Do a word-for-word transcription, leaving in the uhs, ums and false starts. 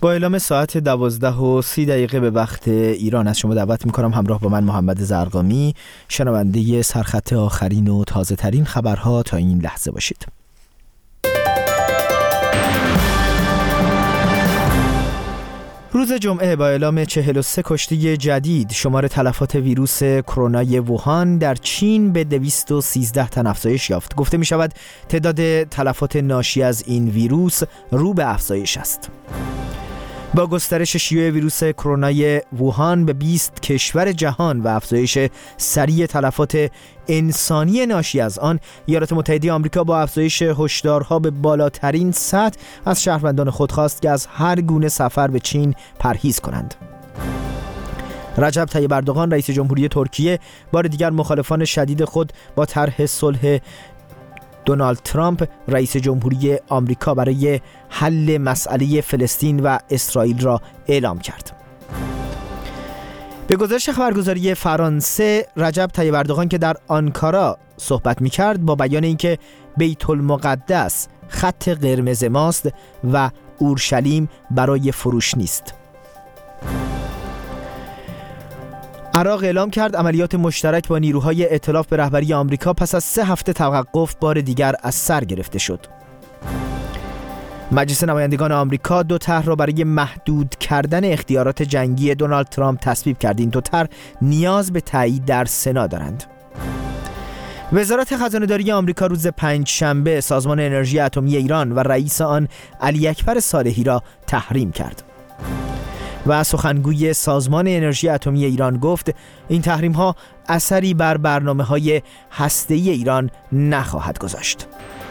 با اعلام ساعت دوازده و سی دقیقه به وقت ایران از شما دعوت میکنم همراه با من محمد زرقامی شنونده سرخط آخرین و تازه ترین خبرها تا این لحظه باشید. روز جمعه با اعلام چهل و سه کشته جدید شمار تلفات ویروس کرونای ووهان در چین به دویست و سیزده تن افزایش یافت. گفته می شود تعداد تلفات ناشی از این ویروس رو به افزایش است. با گسترش شیوع ویروس کرونای ووهان به بیست کشور جهان و افزایش سریع تلفات انسانی ناشی از آن، ایالات متحده آمریکا با افزایش هشدارها به بالاترین سطح از شهروندان خود خواست که از هر گونه سفر به چین پرهیز کنند. رجب طیب اردوغان رئیس جمهوری ترکیه بار دیگر مخالفان شدید خود با طرح صلح دونالد ترامپ رئیس جمهوری آمریکا برای حل مسئله فلسطین و اسرائیل را اعلام کرد. به گزارش خبرگزاری فرانسه، رجب طیب اردوغان که در آنکارا صحبت می‌کرد با بیان اینکه بیت المقدس خط قرمز ماست و اورشلیم برای فروش نیست. عراق اعلام کرد عملیات مشترک با نیروهای ائتلاف به رهبری آمریکا پس از سه هفته توقف بار دیگر از سر گرفته شد. مجلس نمایندگان آمریکا دو طرح را برای محدود کردن اختیارات جنگی دونالد ترامپ تصویب کرد. این دو طرح نیاز به تایید در سنا دارند. وزارت خزانه‌داری آمریکا روز پنجشنبه سازمان انرژی اتمی ایران و رئیس آن علی اکبر صالحی را تحریم کرد. و سخنگوی سازمان انرژی اتمی ایران گفت این تحریم‌ها اثری بر برنامه‌های هسته‌ای ایران نخواهد گذاشت.